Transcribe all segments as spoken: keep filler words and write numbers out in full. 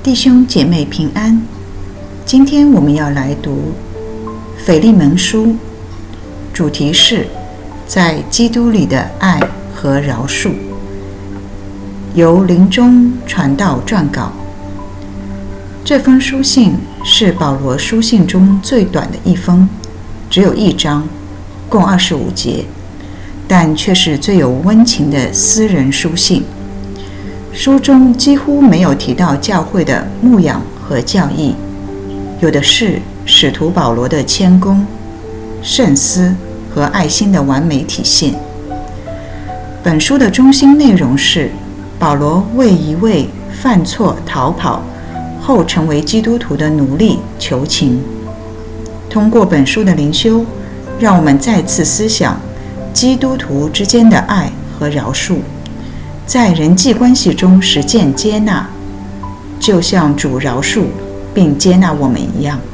弟兄姐妹平安。今天我们要来读腓利门书，主题是在基督里的爱和饶恕，由林中传道撰稿。这封书信是保罗书信中最短的一封，只有一章，共二十五节，但却是最有温情的私人书信。书中几乎没有提到教会的牧养和教义，有的是使徒保罗的谦恭、慎思和爱心的完美体现。本书的中心内容是保罗为一位犯错逃跑后成为基督徒的奴隶求情。通过本书的灵修，让我们再次思想基督徒之间的爱和饶恕，在人际关系中实践接纳，就像主饶恕并接纳我们一样。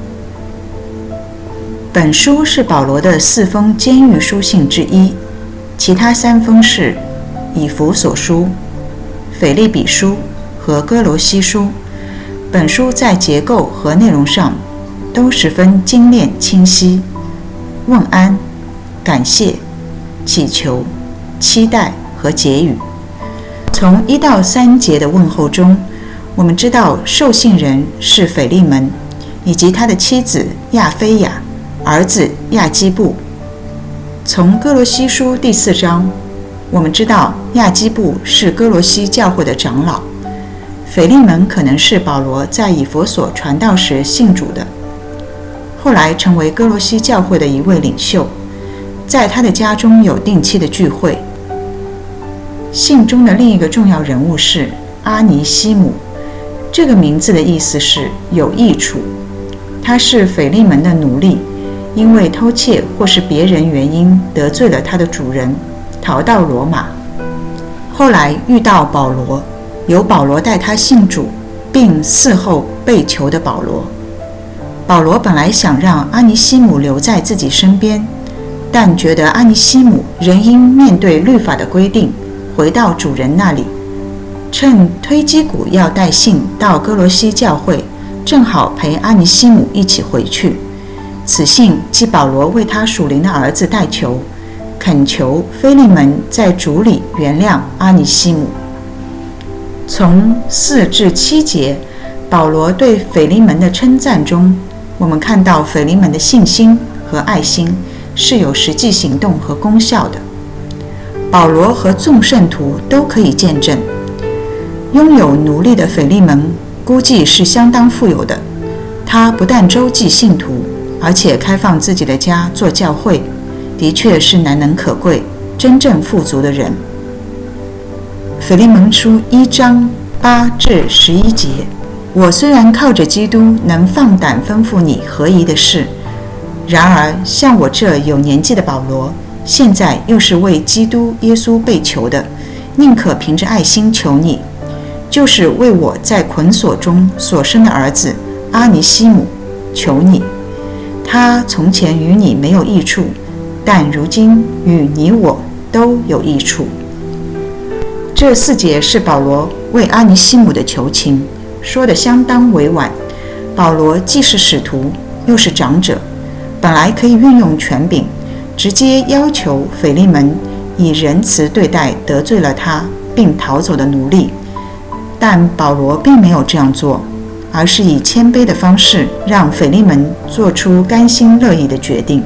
本书是保罗的四封监狱书信之一，其他三封是以弗所书、腓立比书和哥罗西书。本书在结构和内容上都十分精炼清晰，问安、感谢、祈求、期待和结语。从一到三节的问候中，我们知道受信人是腓利门以及他的妻子亚非雅、儿子亚基布。从哥罗西书第四章，我们知道亚基布是哥罗西教会的长老，腓利门可能是保罗在以弗所传道时信主的，后来成为哥罗西教会的一位领袖，在他的家中有定期的聚会。信中的另一个重要人物是阿尼西姆，这个名字的意思是有益处。他是腓利门的奴隶，因为偷窃或是别人原因得罪了他的主人，逃到罗马。后来遇到保罗，由保罗带他信主，并嗣后被囚的保罗。保罗本来想让阿尼西姆留在自己身边，但觉得阿尼西姆仍应面对律法的规定，回到主人那里。趁推基古要带信到哥罗西教会，正好陪阿尼西姆一起回去。此信即保罗为他属灵的儿子代求，恳求腓利门在主里原谅阿尼西姆。从四至七节，保罗对腓利门的称赞中，我们看到腓利门的信心和爱心是有实际行动和功效的。保罗和众圣徒都可以见证，拥有奴隶的腓利门估计是相当富有的。他不但周济信徒，而且开放自己的家做教会，的确是难能可贵、真正富足的人。腓利门书一章八至十一节，我虽然靠着基督能放胆吩咐你合宜的事，然而像我这有年纪的保罗，现在又是为基督耶稣被囚的，宁可凭着爱心求你，就是为我在捆锁中所生的儿子阿尼西姆求你。他从前与你没有益处，但如今与你我都有益处。这四节是保罗为阿尼西姆的求情，说得相当委婉。保罗既是使徒，又是长者，本来可以运用权柄，直接要求腓利门以仁慈对待得罪了他并逃走的奴隶，但保罗并没有这样做，而是以谦卑的方式让腓利门做出甘心乐意的决定。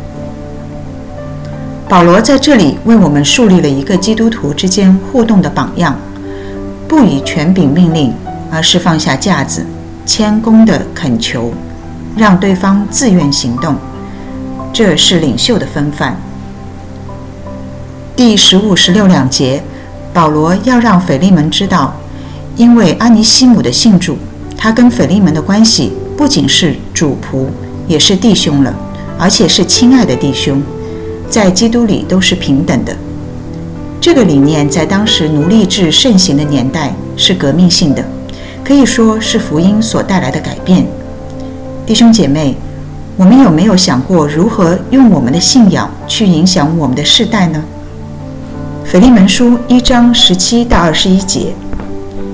保罗在这里为我们树立了一个基督徒之间互动的榜样，不以权柄命令，而是放下架子，谦恭地恳求，让对方自愿行动。这是领袖的风范。第十五、十六两节，保罗要让腓利门知道，因为阿尼西姆的信主，他跟腓利门的关系不仅是主仆，也是弟兄了，而且是亲爱的弟兄，在基督里都是平等的。这个理念在当时奴隶制盛行的年代是革命性的，可以说是福音所带来的改变。弟兄姐妹，我们有没有想过如何用我们的信仰去影响我们的世代呢？腓利门书一章十七到二十一节，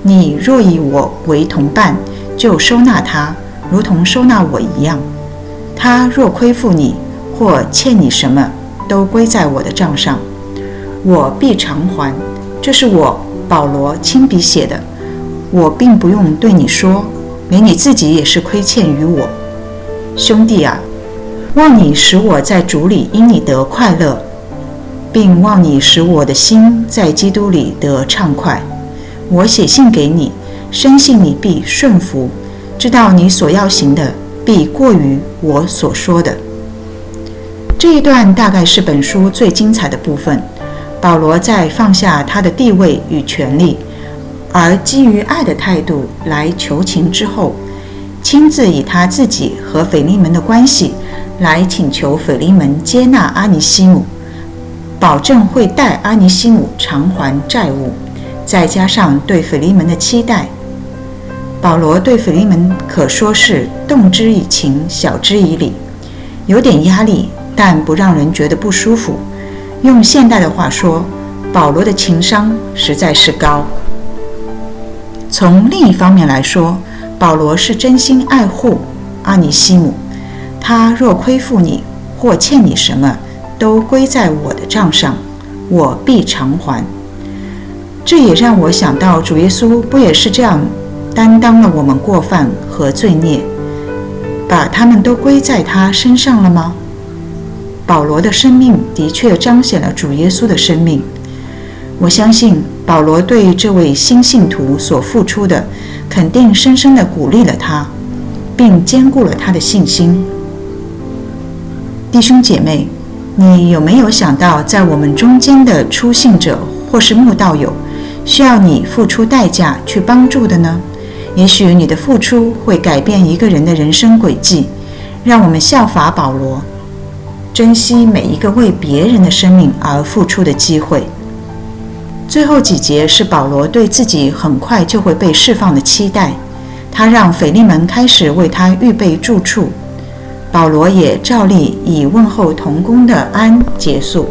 你若以我为同伴，就收纳他，如同收纳我一样。他若亏负你，或欠你什么，都归在我的账上，我必偿还。这是我保罗亲笔写的，我并不用对你说，连你自己也是亏欠于我。兄弟啊，望你使我在主里因你得快乐，并望你使我的心在基督里得畅快。我写信给你，深信你必顺服，知道你所要行的必过于我所说的。这一段大概是本书最精彩的部分。保罗在放下他的地位与权力，而基于爱的态度来求情之后，亲自以他自己和腓利门的关系来请求腓利门接纳阿尼西姆，保证会代阿尼西姆偿还债务，再加上对腓利门的期待。保罗对腓利门可说是动之以情，晓之以理，有点压力，但不让人觉得不舒服。用现代的话说，保罗的情商实在是高。从另一方面来说，保罗是真心爱护阿尼西姆，他若亏负你或欠你什么，都归在我的账上，我必偿还。这也让我想到，主耶稣不也是这样担当了我们过犯和罪孽，把他们都归在他身上了吗？保罗的生命的确彰显了主耶稣的生命。我相信保罗对这位新信徒所付出的，肯定深深地鼓励了他，并坚固了他的信心。弟兄姐妹，你有没有想到，在我们中间的初信者或是慕道友，需要你付出代价去帮助的呢？也许你的付出会改变一个人的人生轨迹。让我们效法保罗，珍惜每一个为别人的生命而付出的机会。最后几节是保罗对自己很快就会被释放的期待，他让腓利门开始为他预备住处，保罗也照例以问候同工的安结束。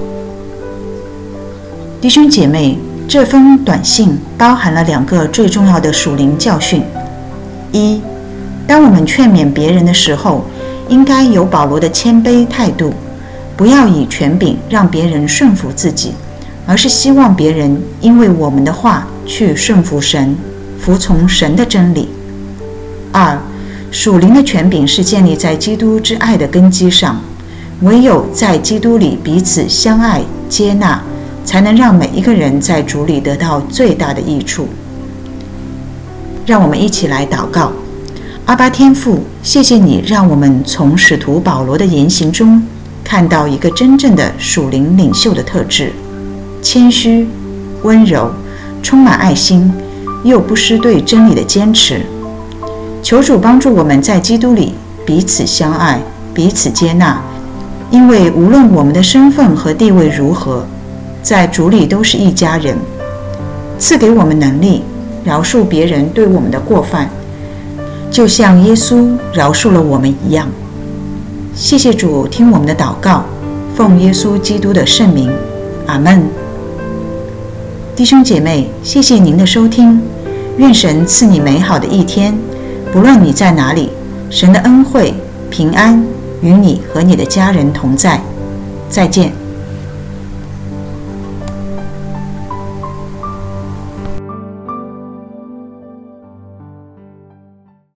弟兄姐妹，这封短信包含了两个最重要的属灵教训：一，当我们劝勉别人的时候，应该有保罗的谦卑态度，不要以权柄让别人顺服自己，而是希望别人因为我们的话去顺服神，服从神的真理。二，属灵的权柄是建立在基督之爱的根基上，唯有在基督里彼此相爱接纳，才能让每一个人在主里得到最大的益处。让我们一起来祷告。阿爸天父，谢谢你让我们从使徒保罗的言行中看到一个真正的属灵领袖的特质：谦虚、温柔、充满爱心，又不失对真理的坚持。求主帮助我们在基督里彼此相爱，彼此接纳，因为无论我们的身份和地位如何，在主里都是一家人。赐给我们能力，饶恕别人对我们的过犯，就像耶稣饶恕了我们一样。谢谢主听我们的祷告，奉耶稣基督的圣名，阿们。弟兄姐妹，谢谢您的收听，愿神赐你美好的一天，不论你在哪里，神的恩惠、平安与你和你的家人同在。再见。